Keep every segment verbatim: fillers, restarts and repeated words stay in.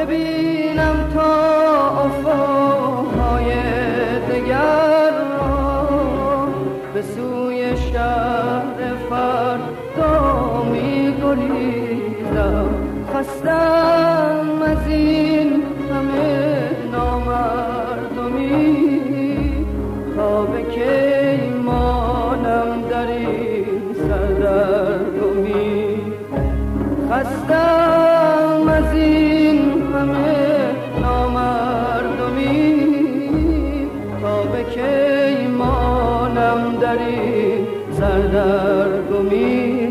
ببینم تا افقهای دگر را، به سوی شهر فردا می گریزم. خستم از این همه نامردمی، تا به کی مانم در این سردرگمی. خستم از این همه نامردمی، تا به کی مانم در این سردرگمی.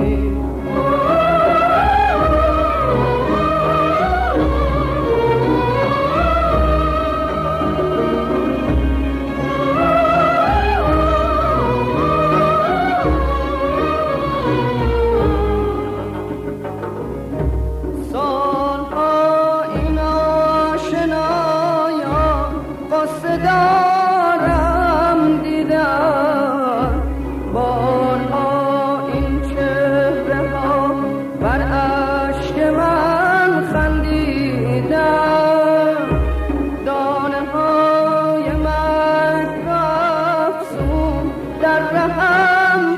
دارم دیدم بارها این چهره ها، بر اشک من خندیدم. دانه های مرگ افسون در رهم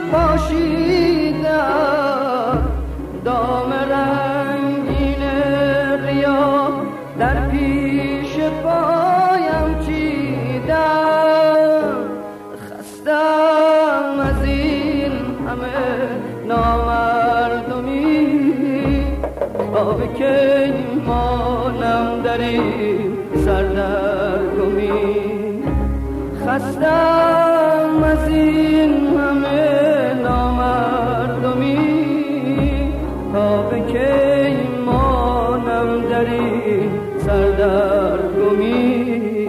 پاشیدم. دام رنگین ریا در پیش پایم چیدم. خستم از این همه نامردمی، تا به کی مانم در این سردرگمی. خستم از این همه نامردمی، تا به کی مانم در این سردرگمی.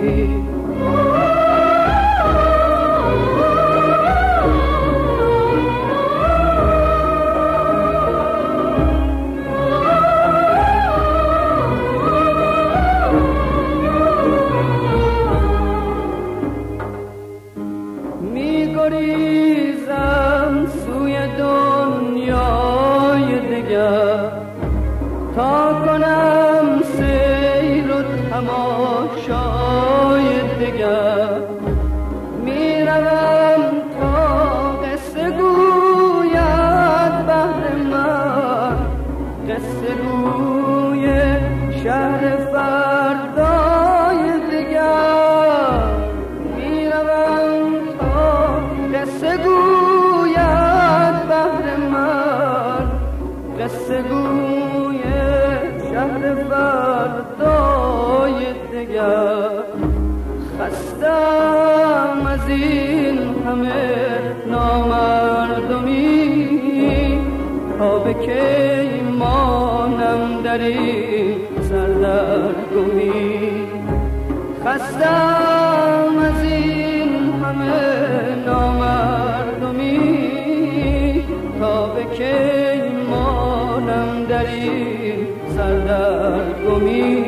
می‌گریزم سوی دنیای دیگر، تا کنم سیر و تماشای دیگر. میروم تا قصه گوید بهر من، قصه گوی شهر فردای دیگر. میروم تا قصه گوید بهر من، قصه گوی شهر فردای دیگر. خستم از این همه نامردمی، تا به کی مانم در این سردرگمی. خستم از این همه نامردمی، تا به کی مانم در این سردرگمی.